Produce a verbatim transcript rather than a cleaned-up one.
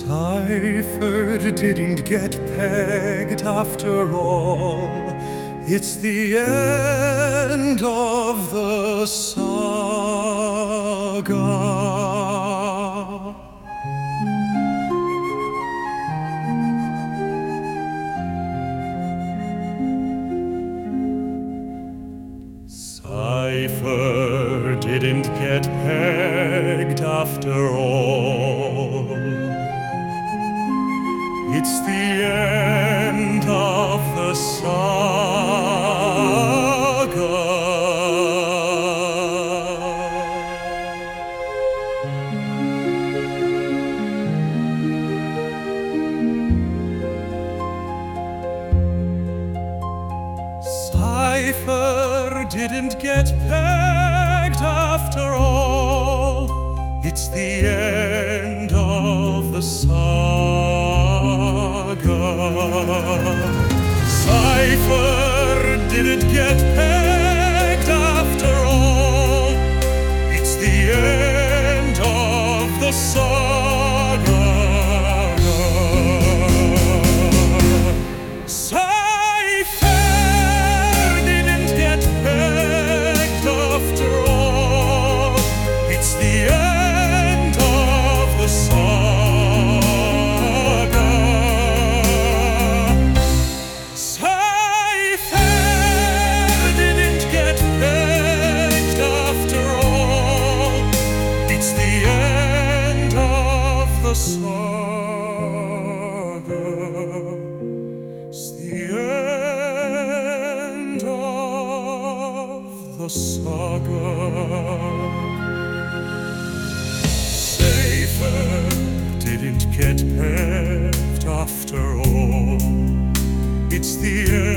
Cipher didn't get pegged after all. It's the end of the saga. Cipher didn't get pegged after all. It's the end of the saga. Cipher didn't get pegged after all. It's the end of the saga. Cipher didn't get pegged after all. It's the end of the saga. Cipher didn't get pegged after all. It's the end of the saga. The saga. It's the end of the saga. Cipher didn't get pegged after all. It's the end.